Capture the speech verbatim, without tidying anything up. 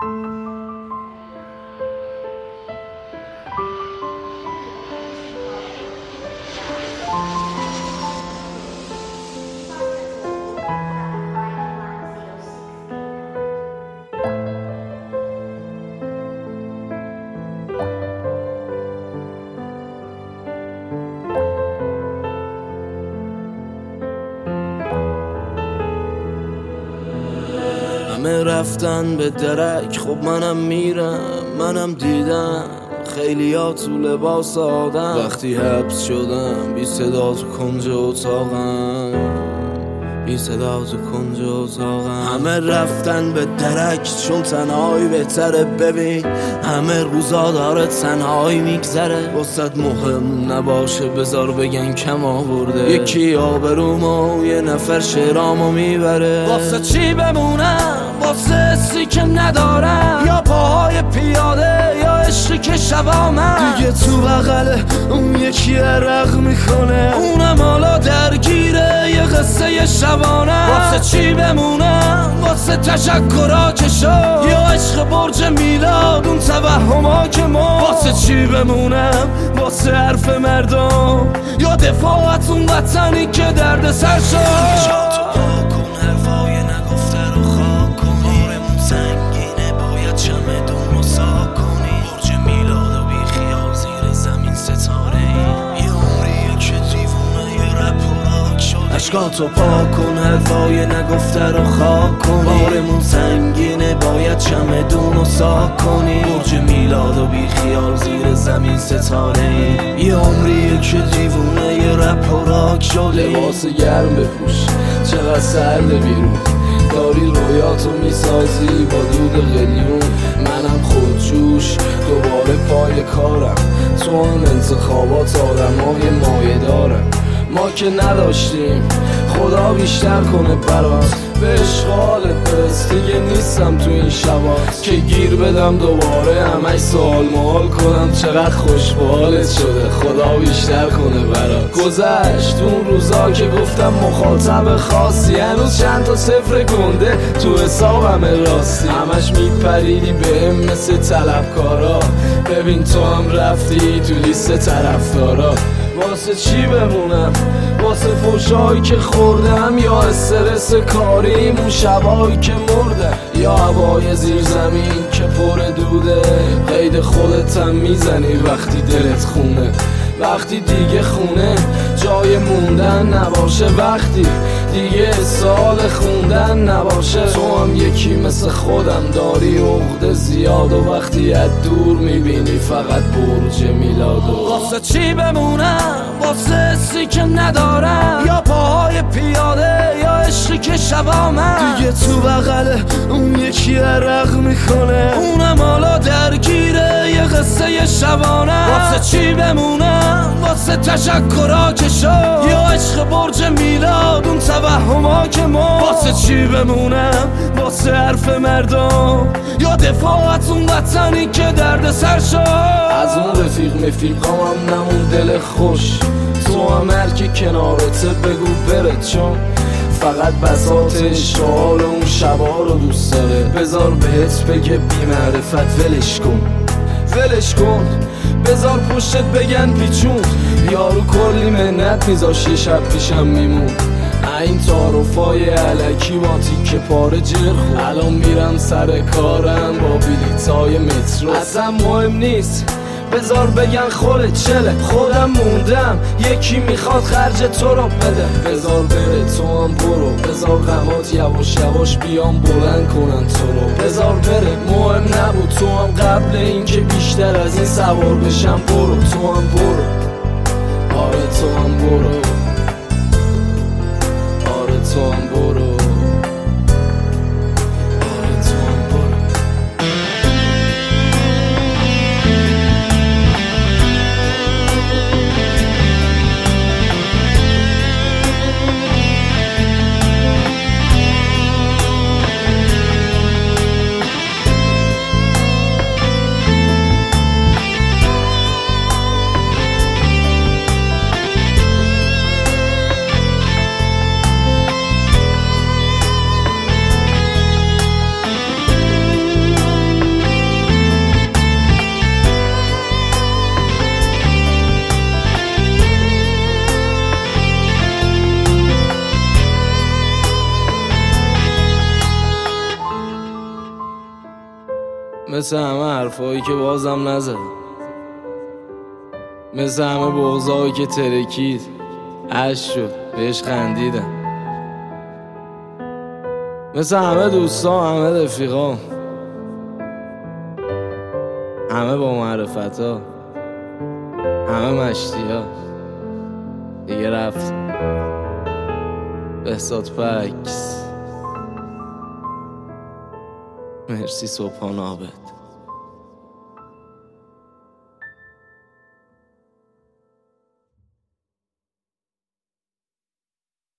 همه رفتن به درک، خب منم میرم، منم دیدم خیلی ها تو لباس آدم. وقتی حبس شدم بی صدا تو کنج اتاقم، بی صدا تو کنج اتاقم. همه رفتن به درک چون تنهایی بهتره. ببین همه روزا داره تنهایی میگذره. واسد مهم نباشه بذار بگن کم آورده. یکی آبرومو یه نفر شعرامو میبره. واسه چی بمونم واسه حسی که ندارم، یا پاهای پیاده یا عشقی که شبا من دیگه تو بغله اون یکی عرق میکنه، اونم حالا درگیره یه قصه شبانه. واسه چی بمونم واسه تشکرها که شد، یا عشق برج میلاد اون توهما که ما. واسه چی بمونم واسه حرف مردم، یا دفاعت اون وطنی که درد سر شد. اشکاتو پاک کن، حرفای نگفته رو خاک کنی. بارمون سنگینه باید چمدون رو ساک کنی. برج میلاد و بی خیال زیر زمین ستاره ای. یه عمریه که دیوونه یه رپ و راک شده. لباس گرم بپوش چقدر سرده بیرون، داری رویاتو میسازی با دود قلیون. منم خودجوش دوباره پای کارم، تو هم انتخابات آدمای مایه دارم. ما که نداشتیم خدا بیشتر کنه برات، به اشغالت برس دیگه نیستم تو این شبات. که گیر بدم دوباره همش سوال محال کنم چقدر خوش به حالت شده، خدا بیشتر کنه برات. گذشت اون روزا که گفتم مخاطب خاصی، هنوز چند تا صفر گنده تو حسابم راستی. همش میپریدی بهم مثل طلبکارا، ببین تو هم رفتی تو لیست طرفدارا. واسه چی بمونم واسه فوشایی که خوردم، یا استرس کاریم اون شبایی که مردم، یا هوای زیر زمین که پر دوده. قید خودتم میزنی وقتی دلت خونه، وقتی دیگه خونه جای موندن نباشه، وقتی دیگه سال خوندن نباشه. تو هم یکی مثل خودم داری عقده زیاد، و وقتی از دور میبینی فقط برج میلادو. واسه چی بمونم واسه حسی که ندارم، یا پاهای پیاده یا عشقی که شبا من دیگه تو بغله اون یکی عرق میکنه، اونم حالا درگیره یه قصه شبانه. واسه چی بمونم واسه تشکرها که شد، یا عشق برج میلاد اون توهما که ما. واسه چی بمونم واسه حرف مردم، یا دفاعت اون وطنی که درد سر شد. از اون رفیق مفیقام هم نمون دل خوش، تو هم هر کی کنارته بگو بره، چون فقط بساط اشتغال اون شبا رو دوست داره. بذار بهت بگه بی معرفت ولش کن ولش کن، بذار پشتت بگن پیچون. یارو کلی منت میذاش یه شب پیشم میمون، این تعارفای علکی با تیکه پاره جرخون. الان میرم سر کارم با بلیطای مترو، اصلا مهم نیست بذار بگن خودت چله. خودم موندم یکی میخواد خرج تو رو بده. بذار بره تو هم برو، بذار غمات یواش یواش بیام بلند کنن تو رو. بذار بره مهم نبود تو هم قبل این که بیشتر از این سوار بشم برو. تو هم برو، آره تو هم برو، آره تو هم برو. مثل همه حرفایی که بازم نزدم، مثل همه بغضایی که ترکید عشق شد بهش خندیدم، مثل همه دوستان، همه رفیقان، همه با معرفت ها، همه مشتی ها دیگه رفت. بهزاد پکس. مرسی صبحان آبد.